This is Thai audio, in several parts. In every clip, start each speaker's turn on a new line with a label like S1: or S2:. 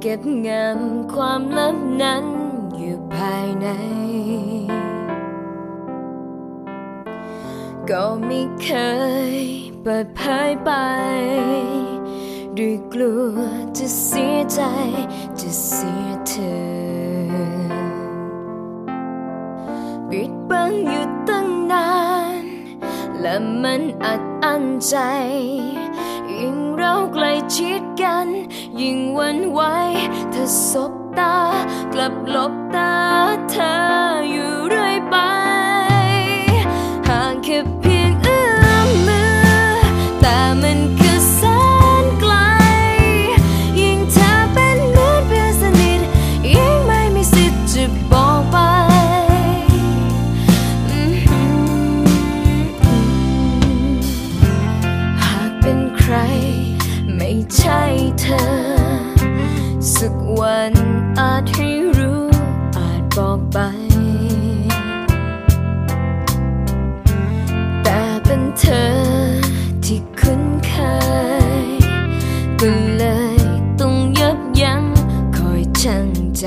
S1: เก็บงำความลับนั้นอยู่ภายในก็ไม่เคยเปิดเผยไปด้วยกลัวจะเสียใจจะเสียเธอปิดบังอยู่ตั้งนานและมันอัดอั้นใจยิ่งเราใกล้ชิดกันยิ่งหวั่นไหวเธอสบตากลับหลบตาเธออยู่เรื่อยไปห่างแค่เพียงเอื้อมมือแต่มันคือแสนไกลยิ่งเธอเป็นเหมือนเพื่อนสนิทยิ่งไม่มีสิทธิ์จะบอกไปหากเป็นใครไม่ใช่เธอสักวันอาจให้รู้อาจบอกไปแต่เป็นเธอที่คุ้นเคยก็เลยต้องยับยั้งคอยชั่งใจ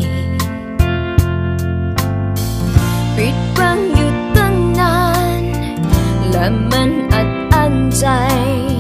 S1: ปิดบังอยู่ตั้งนานและมันอัดอั้นใจ